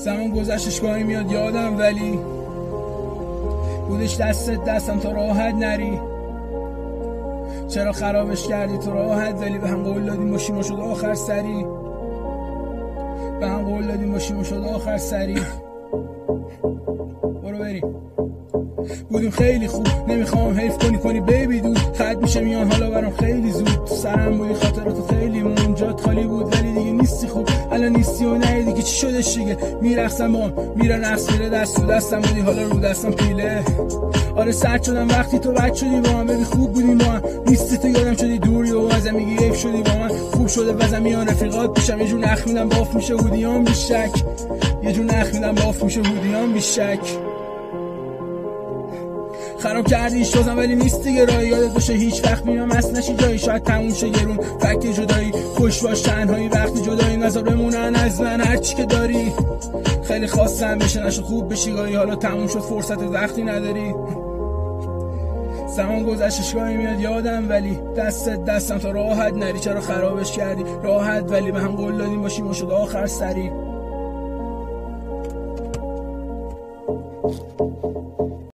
زمان گذشتش گاهی میاد یادم، ولی بودش دستم تا راحت نری. چرا خرابش کردی تو راحت، ولی به هم قول دادیم باشیم و شد آخر سری. به هم قول دادیم باشیم و شد آخر سری. برو بریم. بودیم خیلی خوب، نمیخوام حیف کنی بیبی دود. خط میشه میان حالا برام خیلی زود. تو سرم بودی خاطراتو خیلی مون، جات خالی بود ولی دیگه نیستی خوب. الان نیستی و نه دیگه چی شدش دیگه. میرقصم با میرن رقص میره دست تو دستم بودی حالا رو دستم پیله. آره سرد شدم وقتی تو بد شدی با من، ببی خوب بودیم با من. نیستی تو یادم شدی دوری و ازم میگی حیف شدی با من. خوب شده وزم میان رفیقات پیشم، یه جور نخ میدم باف میشه هودیام بیشک. یه جور نخ میدم باف میشه هودیام بیشک. خراب کردی شوزم ولی نیست دیگه راهی. یادت باشه هیچ وقت میام اصل نشی جایی. شاید تموم شه گرون فکر جدایی. خوش باش تنهایی وقتی جدایی. نظر بمونن از من هرچی که داری. خیلی خواستم بشه نشد خوب بشی گاهی. حالا تموم شد فرصت وقتی نداری. زمان گذشتش گاهی میاد یادم، ولی دستم تا راحت نری. چرا خرابش کردی راحت، ولی به هم قول دادیم باشیم و شد آخر سری.